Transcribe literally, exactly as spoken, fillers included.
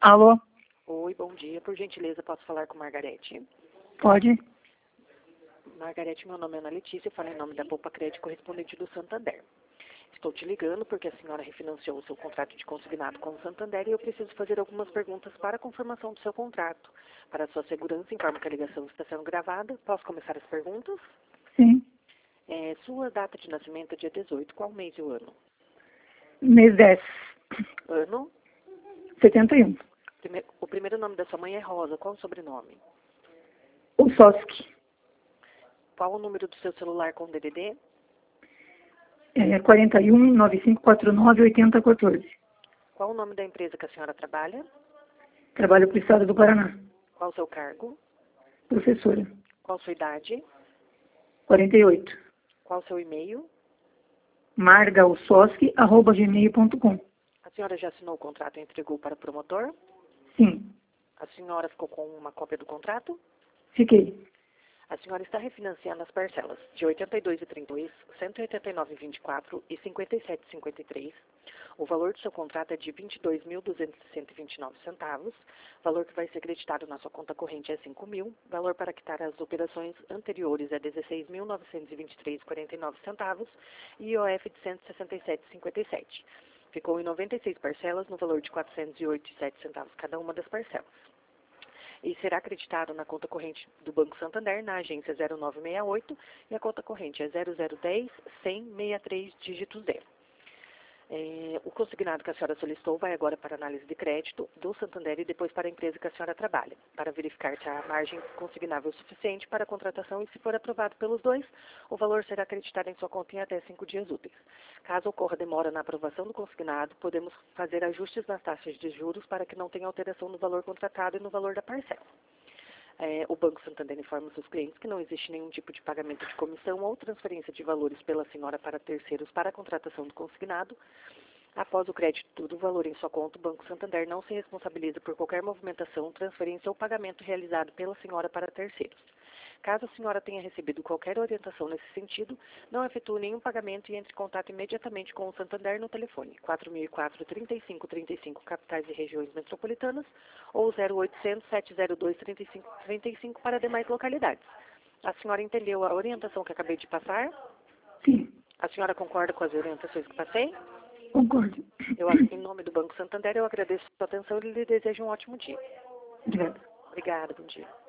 Alô? Oi, bom dia. Por gentileza, posso falar com Margarete? Pode? Margarete, meu nome é Ana Letícia, falo em nome da Poupa Crédito correspondente do Santander. Estou te ligando porque a senhora refinanciou o seu contrato de consignado com o Santander e eu preciso fazer algumas perguntas para a confirmação do seu contrato. Para a sua segurança, informo que a ligação está sendo gravada. Posso começar as perguntas? Sim. É, sua data de nascimento é dia dezoito. Qual mês e o ano? Mês dez. Ano? setenta e um. Prime- O primeiro nome da sua mãe é Rosa. Qual o sobrenome? O Soski. Qual o número do seu celular com D D D? É quarenta e um, nove cinco quatro nove, oitenta quatorze. Qual o nome da empresa que a senhora trabalha? Trabalho para o Estado do Paraná. Qual o seu cargo? Professora. Qual sua idade? quarenta e oito. Qual o seu e-mail? margaososki arroba gmail ponto com. A senhora já assinou o contrato e entregou para o promotor? Sim. A senhora ficou com uma cópia do contrato? Fiquei. A senhora está refinanciando as parcelas de oitenta e dois vírgula trinta e dois, cento e oitenta e nove vírgula vinte e quatro e cinquenta e sete vírgula cinquenta e três. O valor do seu contrato é de vinte e dois mil duzentos e sessenta vírgula vinte e nove centavos. O valor que vai ser creditado na sua conta corrente é cinco mil. O valor para quitar as operações anteriores é dezesseis mil novecentos e vinte e três vírgula quarenta e nove centavos e I O F de cento e sessenta e sete vírgula cinquenta e sete. Ficou em noventa e seis parcelas no valor de quatrocentos e oito vírgula sete centavos cada uma das parcelas. E será acreditado na conta corrente do Banco Santander, na agência zero nove seis oito, e a conta corrente é zero zero um zero, cem, sessenta e três, dígito zero. É, o consignado que a senhora solicitou vai agora para análise de crédito do Santander e depois para a empresa que a senhora trabalha, para verificar se a margem consignável é suficiente para a contratação e, se for aprovado pelos dois, o valor será acreditado em sua conta em até cinco dias úteis. Caso ocorra demora na aprovação do consignado, podemos fazer ajustes nas taxas de juros para que não tenha alteração no valor contratado e no valor da parcela. É, o Banco Santander informa seus clientes que não existe nenhum tipo de pagamento de comissão ou transferência de valores pela senhora para terceiros para a contratação do consignado. Após o crédito do valor em sua conta, o Banco Santander não se responsabiliza por qualquer movimentação, transferência ou pagamento realizado pela senhora para terceiros. Caso a senhora tenha recebido qualquer orientação nesse sentido, não efetue nenhum pagamento e entre em contato imediatamente com o Santander no telefone quatro mil e quatro, trinta e cinco trinta e cinco, capitais e regiões metropolitanas, ou zero oitocentos, sete zero dois, trinta e cinco trinta e cinco para demais localidades. A senhora entendeu a orientação que acabei de passar? Sim. A senhora concorda com as orientações que passei? Concordo. Eu, em nome do Banco Santander, eu agradeço a sua atenção e lhe desejo um ótimo dia. Obrigada. Obrigada, bom dia.